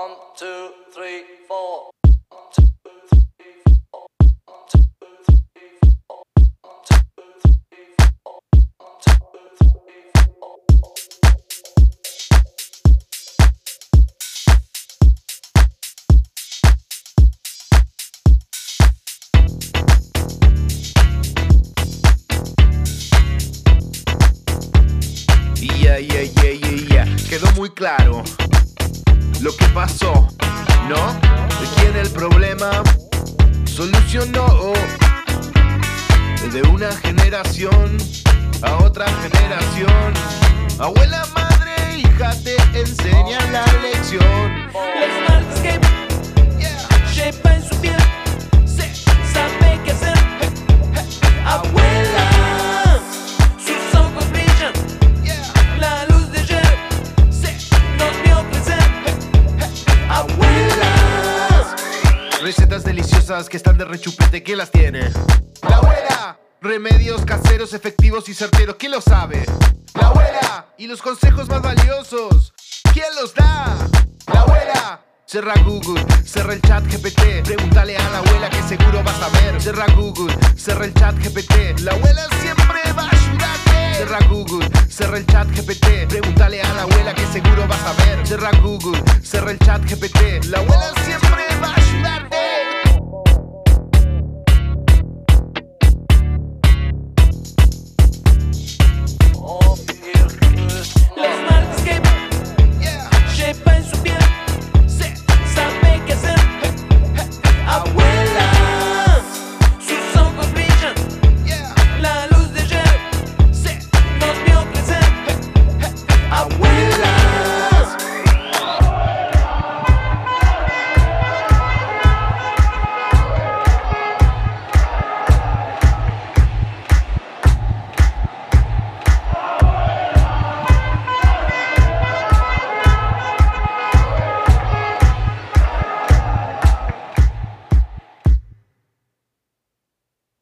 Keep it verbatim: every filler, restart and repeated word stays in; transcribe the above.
One, two, three, four. Yeah, yeah, yeah, yeah, yeah. Quedó muy claro lo que pasó, ¿no? ¿De quién el problema? Solucionó de una generación a otra generación. Abuela, madre, hija, te enseñan la lección. Las marcas que lleva en su piel, se sabe qué hacer. Abuela, sus ojos brillan, la luz de ayer nos vio crecer. Abuela, Recetas deliciosas que están de rechupete, ¿quién las tiene? La abuela. Remedios caseros, efectivos y certeros, ¿quién lo sabe? La abuela. Y los consejos más valiosos, ¿quién los da? La abuela. Cerra Google, cerra el chat G P T, pregúntale a la abuela que seguro vas a ver. Cerra Google, cerra el chat G P T, la abuela siempre va a ayudarte. Cerra Google, cerra el chat G P T, pregúntale a la abuela que seguro vas a ver. Cerra Google, cerra el chat G P T, la abuela siempre